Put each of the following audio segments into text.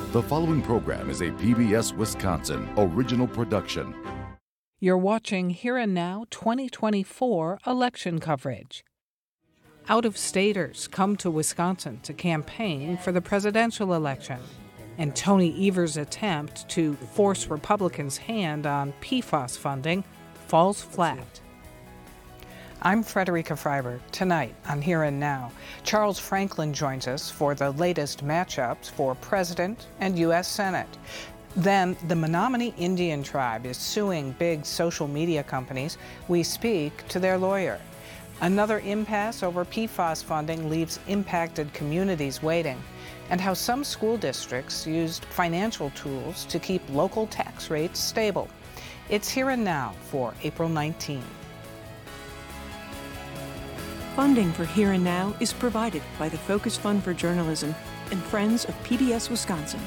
The following program is a PBS Wisconsin original production. You're watching Here and Now 2024 election coverage. Out-of-staters come to Wisconsin to campaign for the presidential election, and Tony Evers' attempt to force Republicans' hand on PFAS funding falls flat. I'm Frederica Freiberg. Tonight on Here and Now, Charles Franklin joins us for the latest matchups for President and U.S. Senate. Then, the Menominee Indian tribe is suing big social media companies. We speak to their lawyer. Another impasse over PFAS funding leaves impacted communities waiting, and how some school districts used financial tools to keep local tax rates stable. It's Here and Now for April 19. Funding for Here and Now is provided by the Focus Fund for Journalism and Friends of PBS Wisconsin.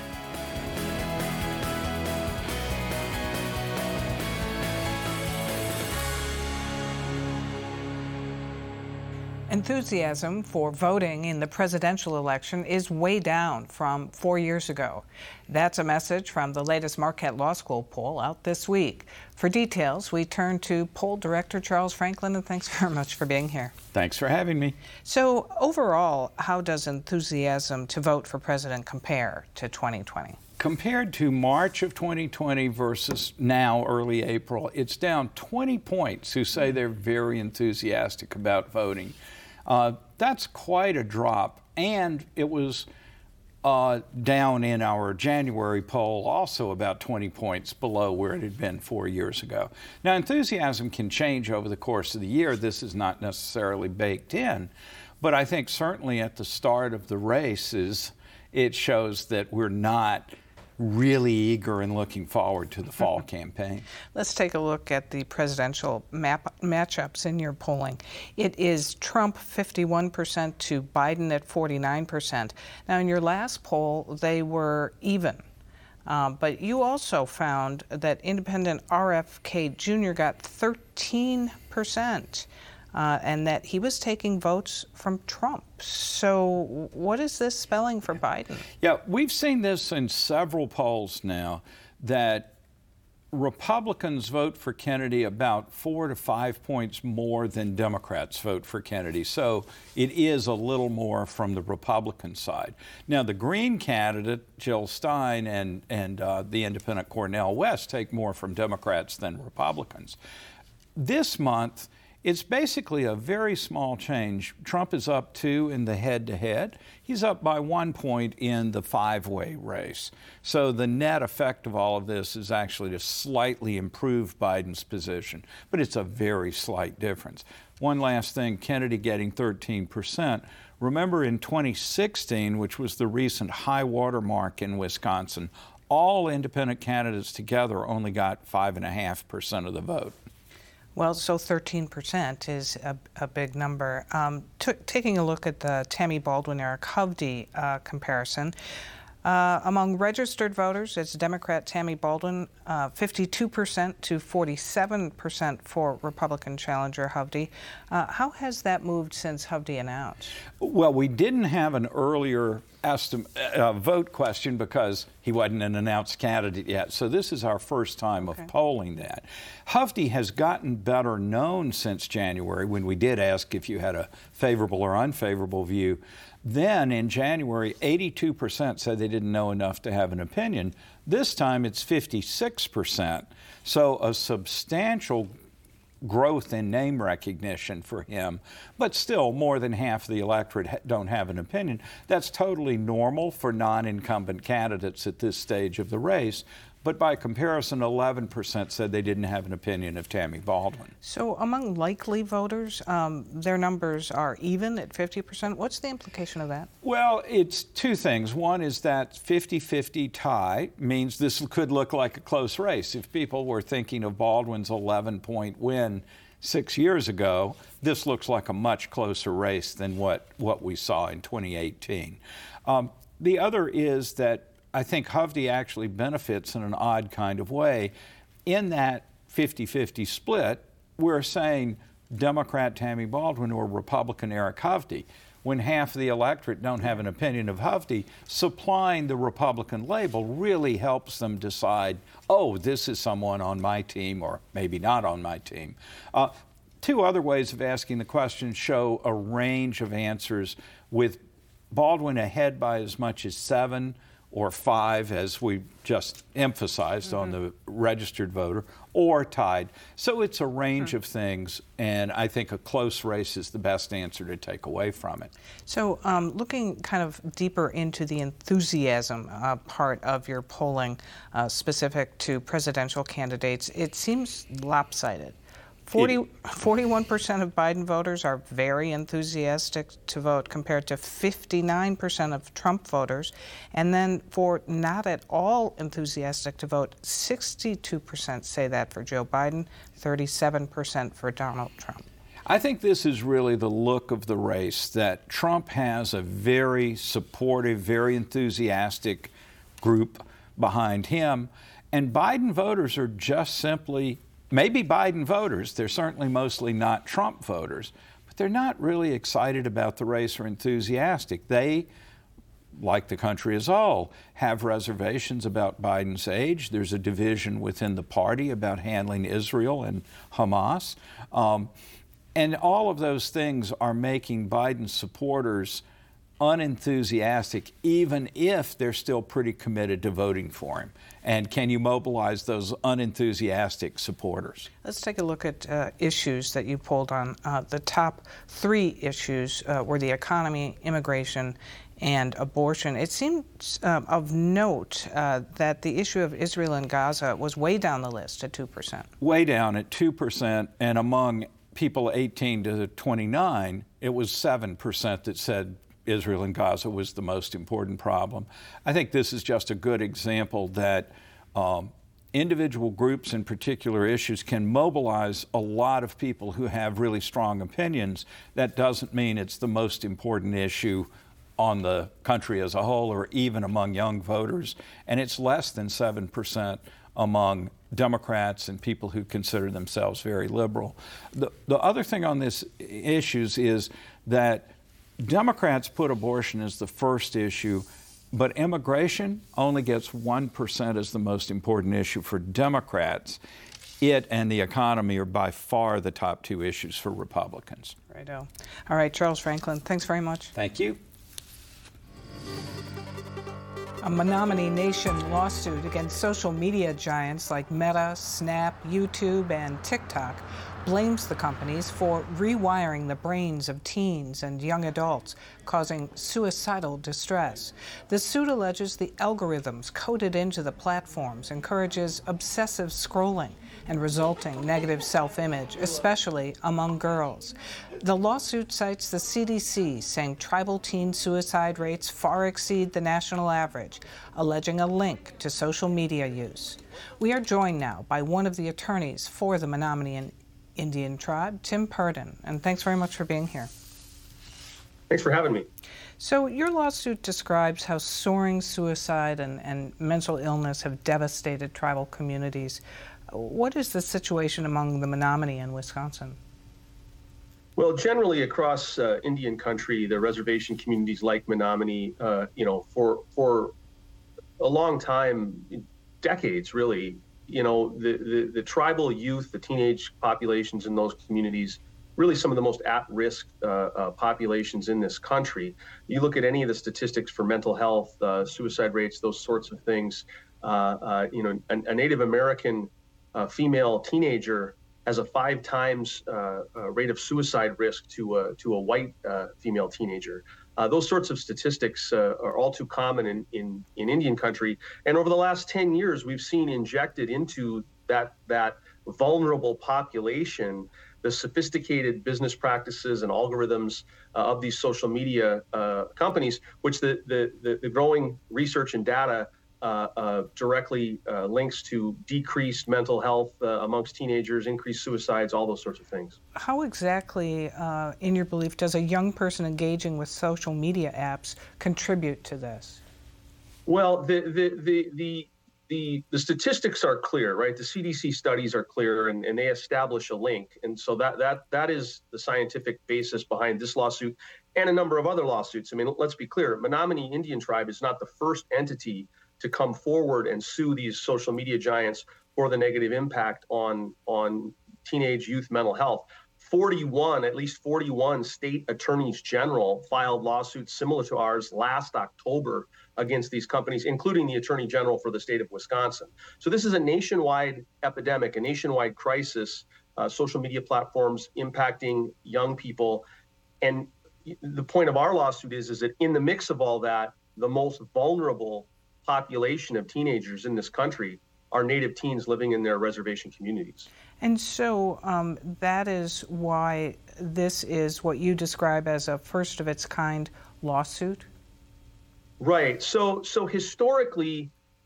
Enthusiasm for voting in the presidential election is way down from 4 years ago. That's a message from the latest Marquette Law School poll out this week. For details, we turn to poll director Charles Franklin, and thanks very much for being here. Thanks for having me. So overall, how does enthusiasm to vote for president compare to 2020? Compared to March of 2020 versus now, early April, it's down 20 points who say they're very enthusiastic about voting. That's quite a drop, and it was down in our January poll, also about 20 points below where it had been 4 years ago. Now, enthusiasm can change over the course of the year. This is not necessarily baked in, but I think certainly at the start of the races, it shows that we're not really eager and looking forward to the fall campaign. Let's take a look at the presidential matchups in your polling. It is Trump 51% to Biden at 49%. Now, in your last poll, they were even. But you also found that independent RFK Jr. got 13%. And that he was taking votes from Trump. So what is this spelling for Biden? Yeah, we've seen this in several polls now, that Republicans vote for Kennedy about 4 to 5 points more than Democrats vote for Kennedy. So it is a little more from the Republican side. Now, the Green candidate, Jill Stein, and the independent Cornel West take more from Democrats than Republicans. This month, it's basically a very small change. Trump is up 2 in the head-to-head. He's up by 1 point in the five-way race. So the net effect of all of this is actually to slightly improve Biden's position, but it's a very slight difference. One last thing, Kennedy getting 13%. Remember in 2016, which was the recent high water mark in Wisconsin, all independent candidates together only got 5.5% of the vote. Well, so 13% is a big number. Taking a look at the Tammy Baldwin-Eric Hovde comparison, among registered voters, it's Democrat Tammy Baldwin, 52% to 47% for Republican challenger Hovde. How has that moved since Hovde announced? Well, we didn't have an earlier vote question because he wasn't an announced candidate yet. So this is our first time of polling that. Hovde has gotten better known since January, when we did ask if you had a favorable or unfavorable view. Then in January, 82% said they didn't know enough to have an opinion. This time it's 56%. So a substantial growth in name recognition for him, but still more than half the electorate don't have an opinion. That's totally normal for non-incumbent candidates at this stage of the race. But by comparison, 11% said they didn't have an opinion of Tammy Baldwin. So among likely voters, their numbers are even at 50%. What's the implication of that? Well, it's two things. One is that 50-50 tie means this could look like a close race. If people were thinking of Baldwin's 11-point win 6 years ago, this looks like a much closer race than what we saw in 2018. The other is that I think Hovde actually benefits in an odd kind of way. In that 50-50 split, we're saying Democrat Tammy Baldwin or Republican Eric Hovde. when half of the electorate don't have an opinion of Hovde, supplying the Republican label really helps them decide, oh, this is someone on my team or maybe not on my team. Two other ways of asking the question show a range of answers, with Baldwin ahead by as much as 7 or 5, as we just emphasized on the registered voter, or tied. So it's a range of things, and I think a close race is the best answer to take away from it. So looking kind of deeper into the enthusiasm part of your polling specific to presidential candidates, it seems lopsided. 41% of Biden voters are very enthusiastic to vote compared to 59% of Trump voters. And then for not at all enthusiastic to vote, 62% say that for Joe Biden, 37% for Donald Trump. I think this is really the look of the race, that Trump has a very supportive, very enthusiastic group behind him, and Biden voters are just simply maybe Biden voters. They're certainly mostly not Trump voters, but they're not really excited about the race or enthusiastic. They, like the country as a whole, have reservations about Biden's age. There's a division within the party about handling Israel and Hamas. And all of those things are making Biden supporters unenthusiastic, even if they're still pretty committed to voting for him. And can you mobilize those unenthusiastic supporters? Let's take a look at issues that you polled on. The top 3 issues were the economy, immigration, and abortion. It seems of note that the issue of Israel and Gaza was way down the list at 2%. Way down at 2%, and among people 18 to 29, it was 7% that said Israel and Gaza was the most important problem. I think this is just a good example that individual groups and particular issues can mobilize a lot of people who have really strong opinions. That doesn't mean it's the most important issue on the country as a whole or even among young voters, and it's less than 7% among Democrats and people who consider themselves very liberal. The other thing on this issues is that Democrats put abortion as the first issue, but immigration only gets 1% as the most important issue for Democrats. It and the economy are by far the top 2 issues for Republicans. Righto. All right, Charles Franklin, thanks very much. Thank you. A Menominee Nation lawsuit against social media giants like Meta, Snap, YouTube, and TikTok blames the companies for rewiring the brains of teens and young adults, causing suicidal distress. The suit alleges the algorithms coded into the platforms encourages obsessive scrolling and resulting negative self-image, especially among girls. The lawsuit cites the CDC, saying tribal teen suicide rates far exceed the national average, alleging a link to social media use. We are joined now by one of the attorneys for the Menominee Indian tribe, Tim Purdon, and thanks very much for being here. Thanks for having me. So your lawsuit describes how soaring suicide and mental illness have devastated tribal communities. What is the situation among the Menominee in Wisconsin? Well, generally across Indian country, the reservation communities like Menominee, for a long time, decades really, the tribal youth, the teenage populations in those communities, really some of the most at-risk populations in this country. You look at any of the statistics for mental health, suicide rates, those sorts of things. A Native American female teenager has a 5 times rate of suicide risk to a white female teenager. Those sorts of statistics are all too common in Indian country. And over the last 10 years, we've seen injected into that vulnerable population the sophisticated business practices and algorithms of these social media companies, which the growing research and data directly links to decreased mental health amongst teenagers, increased suicides, all those sorts of things. How exactly, in your belief, does a young person engaging with social media apps contribute to this? Well, the the statistics are clear, right? The CDC studies are clear, and they establish a link. And so that is the scientific basis behind this lawsuit and a number of other lawsuits. I mean, let's be clear. Menominee Indian Tribe is not the first entity to come forward and sue these social media giants for the negative impact on teenage youth mental health. At least 41 state attorneys general filed lawsuits similar to ours last October against these companies, including the attorney general for the state of Wisconsin. So this is a nationwide epidemic, a nationwide crisis, social media platforms impacting young people. And the point of our lawsuit is that in the mix of all that, the most vulnerable population of teenagers in this country are Native teens living in their reservation communities. And so that is why this is what you describe as a first of its kind lawsuit? Right. So historically,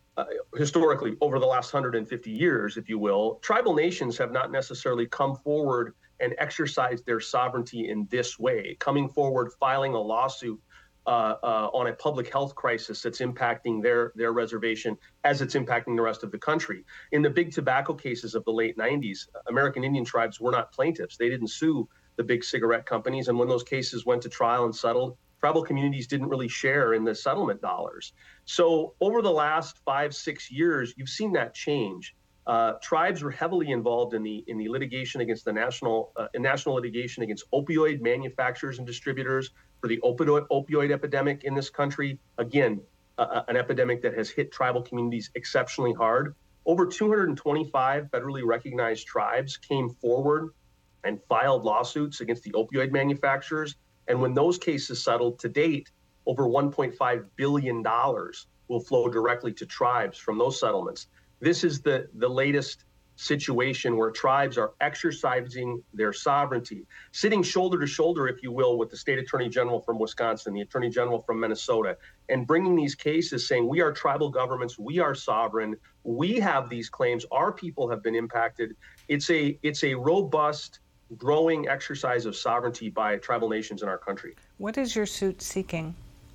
over the last 150 years, if you will, tribal nations have not necessarily come forward and exercised their sovereignty in this way, coming forward, filing a lawsuit on a public health crisis that's impacting their reservation as it's impacting the rest of the country. In the big tobacco cases of the late 90s, American Indian tribes were not plaintiffs. They didn't sue the big cigarette companies. And when those cases went to trial and settled, tribal communities didn't really share in the settlement dollars. So over the last 5-6 years, you've seen that change. Tribes were heavily involved in the litigation against the national litigation against opioid manufacturers and distributors for the opioid epidemic in this country. Again, an epidemic that has hit tribal communities exceptionally hard. Over 225 federally recognized tribes came forward and filed lawsuits against the opioid manufacturers. And when those cases settled to date, over $1.5 billion will flow directly to tribes from those settlements. This is the latest situation where tribes are exercising their sovereignty, sitting shoulder to shoulder, if you will, with the state attorney general from Wisconsin, the attorney general from Minnesota, and bringing these cases saying, we are tribal governments, we are sovereign, we have these claims, our people have been impacted. It's a robust, growing exercise of sovereignty by tribal nations in our country. What is your suit seeking?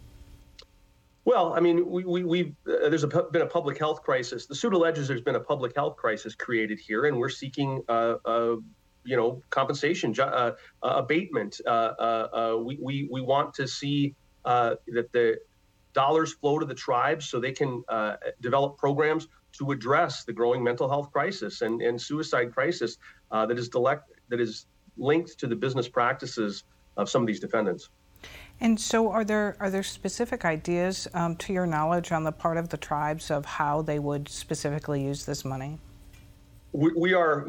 Well, I mean, there's been a public health crisis. The suit alleges there's been a public health crisis created here, and we're seeking, compensation, abatement. We want to see that the dollars flow to the tribes so they can develop programs to address the growing mental health crisis and suicide crisis that is linked to the business practices of some of these defendants. And so are there specific ideas, to your knowledge, on the part of the tribes of how they would specifically use this money? We've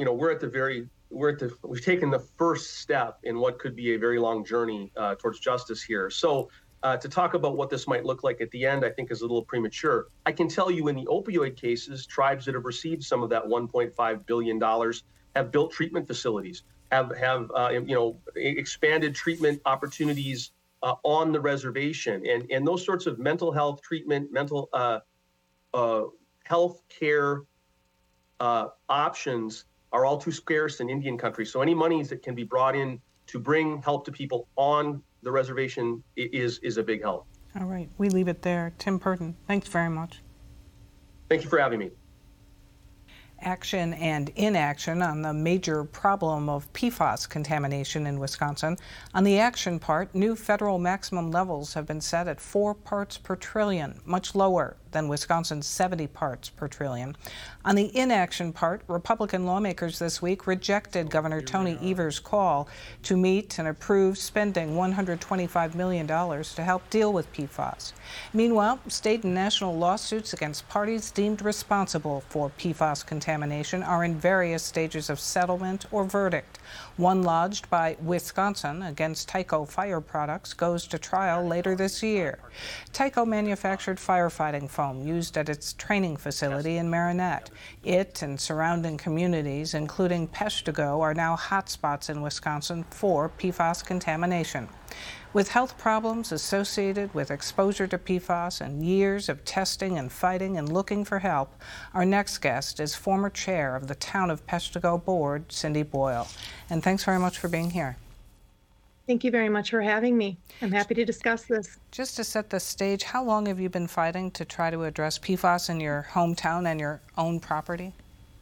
taken the first step in what could be a very long journey towards justice here. So to talk about what this might look like at the end, I think is a little premature. I can tell you in the opioid cases, tribes that have received some of that $1.5 billion have built treatment facilities, have expanded treatment opportunities on the reservation, and those sorts of mental health treatment, mental health care options are all too scarce in Indian country. So any monies that can be brought in to bring help to people on the reservation is a big help. All right, we leave it there. Tim Purdon, thanks very much. Thank you for having me. Action and inaction on the major problem of PFAS contamination in Wisconsin. On the action part, new federal maximum levels have been set at 4 parts per trillion, much lower than Wisconsin's 70 parts per trillion. On the inaction part, Republican lawmakers this week rejected Governor Tony Evers' call to meet and approve spending $125 million to help deal with PFAS. Meanwhile, state and national lawsuits against parties deemed responsible for PFAS contamination are in various stages of settlement or verdict. One lodged by Wisconsin against Tyco Fire Products goes to trial later this year. Tyco manufactured firefighting foam used at its training facility in Marinette. It and surrounding communities, including Peshtigo, are now hotspots in Wisconsin for PFAS contamination. With health problems associated with exposure to PFAS and years of testing and fighting and looking for help, our next guest is former chair of the Town of Peshtigo Board, Cindy Boyle. And thanks very much for being here. Thank you very much for having me. I'm happy to discuss this. Just to set the stage, how long have you been fighting to try to address PFAS in your hometown and your own property?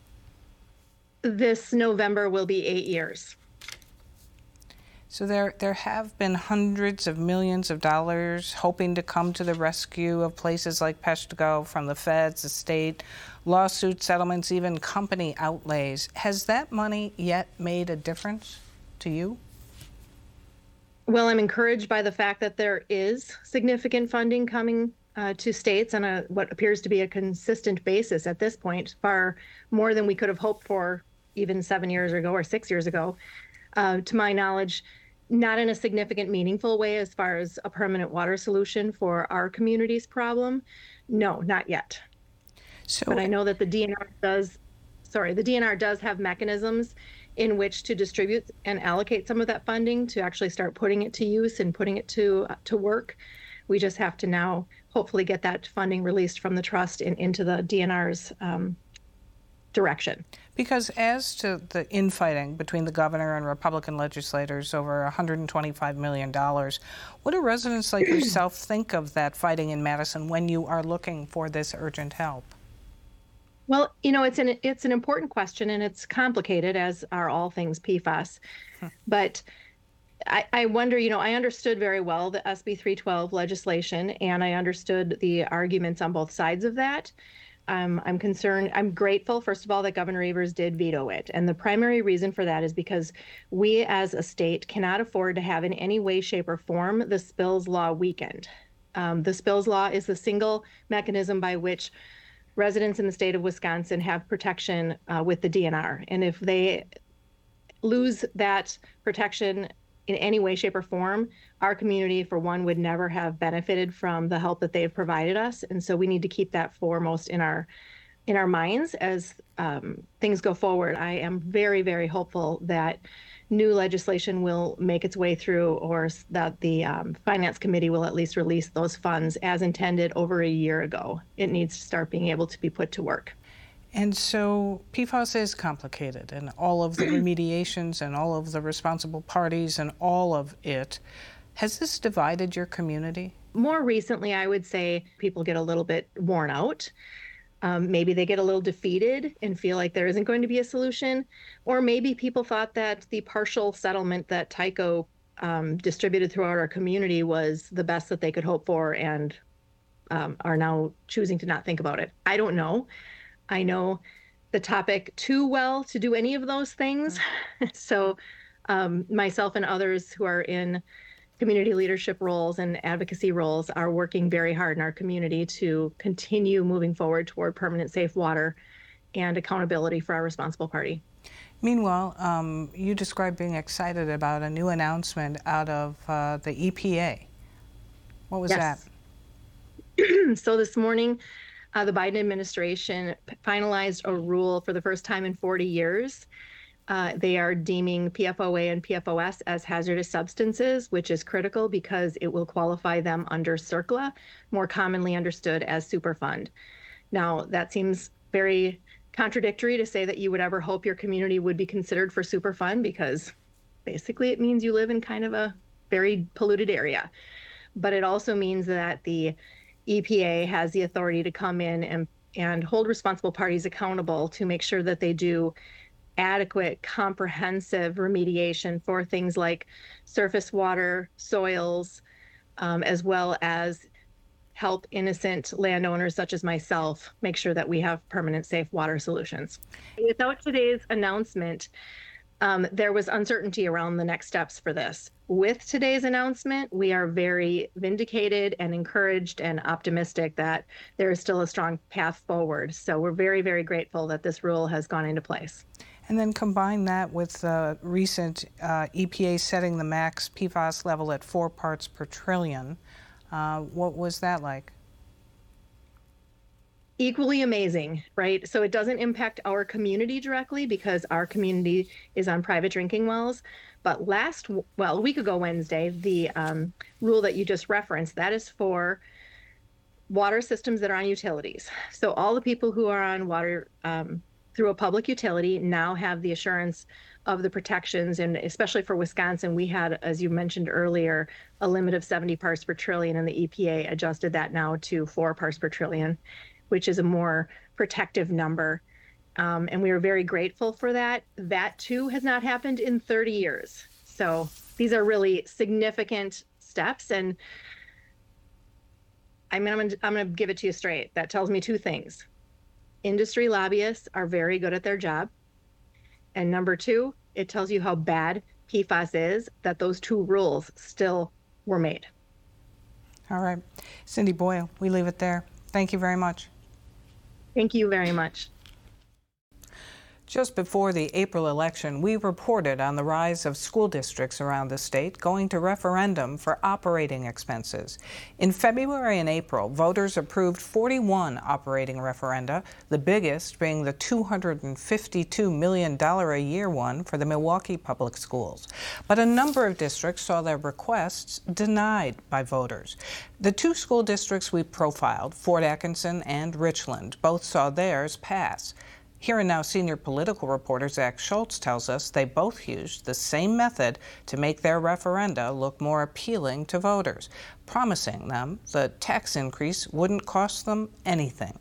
This November will be 8 years. So there have been hundreds of millions of dollars hoping to come to the rescue of places like Peshtigo from the feds, the state, lawsuit settlements, even company outlays. Has that money yet made a difference to you? Well, I'm encouraged by the fact that there is significant funding coming to states on what appears to be a consistent basis at this point, far more than we could have hoped for even 7 years ago or 6 years ago. To my knowledge, not in a significant, meaningful way as far as a permanent water solution for our community's problem. No, not yet. But I know that the DNR does have mechanisms in which to distribute and allocate some of that funding to actually start putting it to use and putting it to work. We just have to now hopefully get that funding released from the trust and into the DNR's direction. Because as to the infighting between the governor and Republican legislators over $125 million, what do residents like yourself think of that fighting in Madison when you are looking for this urgent help? Well, it's an important question, and it's complicated, as are all things PFAS. But I wonder, I understood very well the SB 312 legislation, and I understood the arguments on both sides of that. I'm concerned. I'm grateful, first of all, that Governor Evers did veto it. And the primary reason for that is because we as a state cannot afford to have in any way, shape, or form the spills law weakened. The spills law is the single mechanism by which residents in the state of Wisconsin have protection with the DNR. And if they lose that protection in any way, shape, or form, our community, for one, would never have benefited from the help that they've provided us. And so we need to keep that foremost in our minds as things go forward. I am very, very hopeful that new legislation will make its way through, or that the Finance Committee will at least release those funds as intended over a year ago. It needs to start being able to be put to work. And so PFAS is complicated, and all of the remediations and all of the responsible parties and all of it. Has this divided your community? More recently, I would say people get a little bit worn out. Maybe they get a little defeated and feel like there isn't going to be a solution. Or maybe people thought that the partial settlement that Tyco distributed throughout our community was the best that they could hope for, and are now choosing to not think about it. I don't know. I know the topic too well to do any of those things. So myself and others who are in community leadership roles and advocacy roles are working very hard in our community to continue moving forward toward permanent safe water and accountability for our responsible party. Meanwhile, you described being excited about a new announcement out of the EPA. What was that? So this morning, the Biden administration finalized a rule for the first time in 40 years. They are deeming PFOA and PFOS as hazardous substances, which is critical because it will qualify them under CERCLA, more commonly understood as Superfund. Now, that seems very contradictory to say that you would ever hope your community would be considered for Superfund, because basically it means you live in kind of a very polluted area. But it also means that the EPA has the authority to come in and hold responsible parties accountable to make sure that they do adequate, comprehensive remediation for things like surface water, soils, as well as help innocent landowners such as myself make sure that we have permanent safe water solutions. Without today's announcement, there was uncertainty around the next steps for this. With today's announcement, we are very vindicated and encouraged and optimistic that there is still a strong path forward. So we're very, very grateful that this rule has gone into place. And then combine that with the recent EPA setting the max PFAS level at 4 parts per trillion. What was that like? Equally amazing, right? So it doesn't impact our community directly because our community is on private drinking wells. But a week ago Wednesday, the rule that you just referenced, that is for water systems that are on utilities. So all the people who are on water through a public utility now have the assurance of the protections. And especially for Wisconsin, we had, as you mentioned earlier, a limit of 70 parts per trillion, and the EPA adjusted that now to 4 parts per trillion, which is a more protective number. And we are very grateful for that. That too has not happened in 30 years. So these are really significant steps. And I'm going to give it to you straight. That tells me two things. Industry lobbyists are very good at their job. And number two, it tells you how bad PFAS is that those two rules still were made. All right. Cindy Boyle, we leave it there. Thank you very much. Thank you very much. Just before the April election, we reported on the rise of school districts around the state going to referendum for operating expenses. In February and April, voters approved 41 operating referenda, the biggest being the $252 million a year one for the Milwaukee Public Schools. But a number of districts saw their requests denied by voters. The two school districts we profiled, Fort Atkinson and Richland, both saw theirs pass. Here and Now senior political reporter Zach Schultz tells us they both used the same method to make their referenda look more appealing to voters, promising them the tax increase wouldn't cost them anything.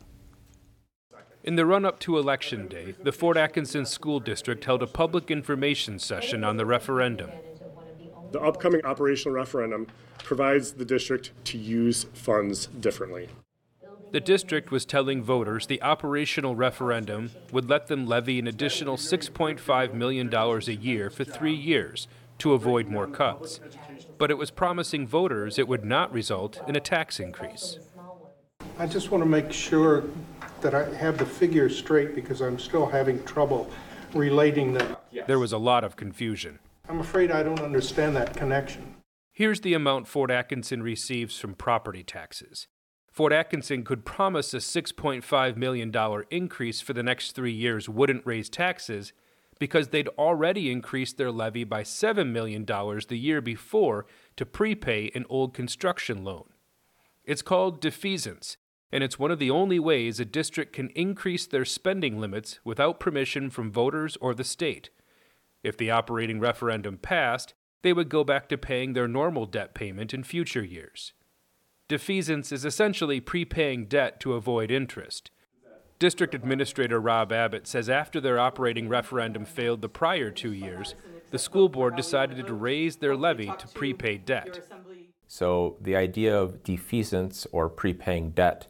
In the run-up to Election Day, the Fort Atkinson School District held a public information session on the referendum. The upcoming operational referendum provides the district to use funds differently. The district was telling voters the operational referendum would let them levy an additional $6.5 million a year for 3 years to avoid more cuts. But it was promising voters it would not result in a tax increase. I just want to make sure that I have the figures straight because I'm still having trouble relating them. There was a lot of confusion. I'm afraid I don't understand that connection. Here's the amount Fort Atkinson receives from property taxes. Fort Atkinson could promise a $6.5 million increase for the next 3 years wouldn't raise taxes because they'd already increased their levy by $7 million the year before to prepay an old construction loan. It's called defeasance, and it's one of the only ways a district can increase their spending limits without permission from voters or the state. If the operating referendum passed, they would go back to paying their normal debt payment in future years. Defeasance is essentially prepaying debt to avoid interest. District Administrator Rob Abbott says after their operating referendum failed the prior 2 years, the school board decided to raise their levy to prepay debt. So the idea of defeasance or prepaying debt,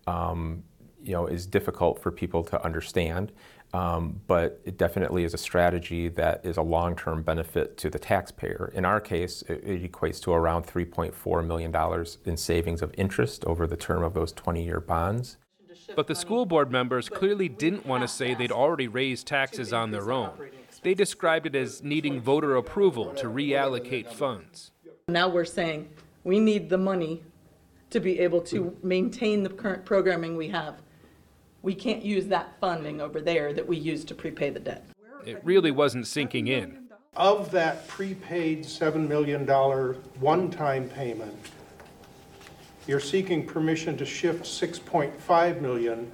is difficult for people to understand, but it definitely is a strategy that is a long-term benefit to the taxpayer. In our case, it equates to around $3.4 million in savings of interest over the term of those 20-year bonds. But the school board members clearly didn't want to say they'd already raised taxes on their own. They described it as needing voter approval to reallocate funds. Now we're saying we need the money to be able to maintain the current programming we have. We can't use that funding over there that we use to prepay the debt. It really wasn't sinking in. Of that prepaid $7 million one-time payment, you're seeking permission to shift $6.5 million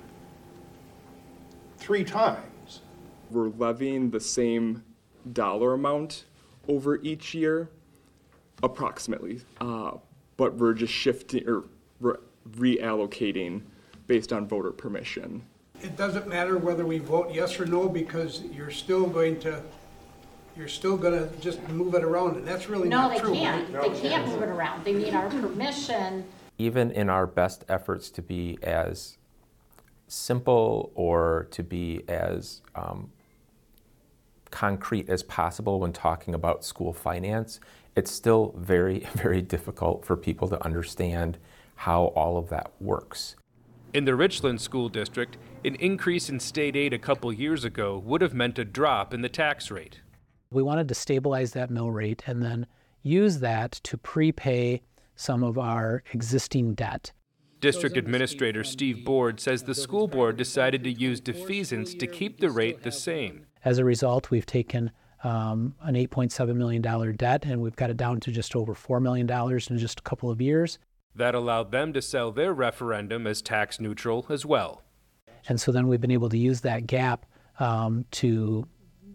3 times. We're levying the same dollar amount over each year, approximately, but we're just shifting or reallocating based on voter permission. It doesn't matter whether we vote yes or no because you're still going to just move it around, and that's really not true. No, they can't. They can't move it around. They need our permission. Even in our best efforts to be as simple or to be as concrete as possible when talking about school finance, it's still very, very difficult for people to understand how all of that works. In the Richland School District, an increase in state aid a couple years ago would have meant a drop in the tax rate. We wanted to stabilize that mill rate and then use that to prepay some of our existing debt. District Administrator Steve Board says the school board decided to use defeasance to keep the rate the same. As a result, we've taken an $8.7 million debt and we've got it down to just over $4 million in just a couple of years. That allowed them to sell their referendum as tax neutral as well. And so then we've been able to use that gap to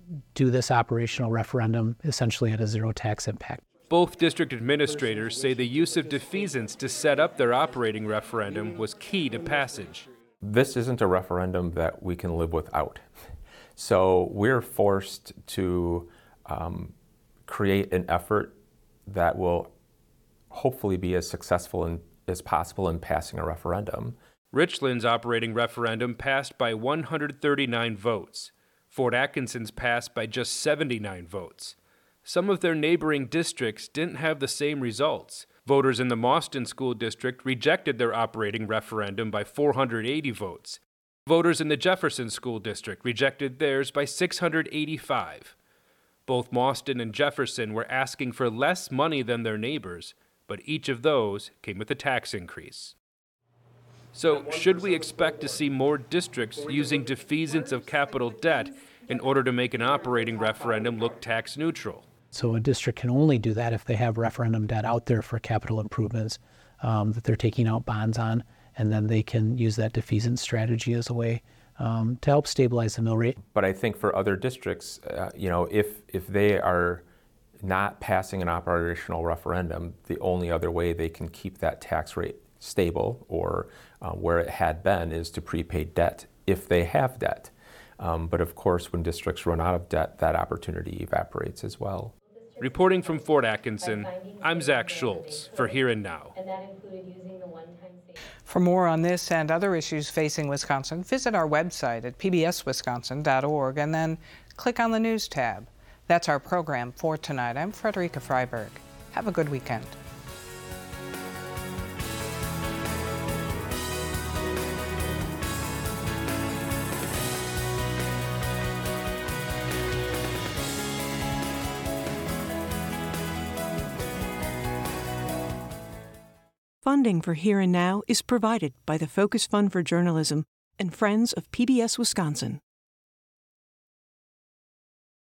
do this operational referendum essentially at a zero tax impact. Both district administrators say the use of defeasance to set up their operating referendum was key to passage. This isn't a referendum that we can live without. So we're forced to create an effort that will hopefully be as successful as possible in passing a referendum. Richland's operating referendum passed by 139 votes. Fort Atkinson's passed by just 79 votes. Some of their neighboring districts didn't have the same results. Voters in the Mauston School District rejected their operating referendum by 480 votes. Voters in the Jefferson School District rejected theirs by 685. Both Mauston and Jefferson were asking for less money than their neighbors, but each of those came with a tax increase. So, should we expect to see more districts using defeasance of capital debt in order to make an operating referendum look tax neutral? So a district can only do that if they have referendum debt out there for capital improvements that they're taking out bonds on, and then they can use that defeasance strategy as a way to help stabilize the mill rate. But I think for other districts, if they are not passing an operational referendum, the only other way they can keep that tax rate stable or where it had been is to prepay debt if they have debt. But of course, when districts run out of debt, that opportunity evaporates as well. Reporting from Fort Atkinson, I'm Zach Schultz for Here and Now. For more on this and other issues facing Wisconsin, visit our website at pbswisconsin.org and then click on the News tab. That's our program for tonight. I'm Frederica Freiberg. Have a good weekend. Funding for Here and Now is provided by the Focus Fund for Journalism and Friends of PBS Wisconsin.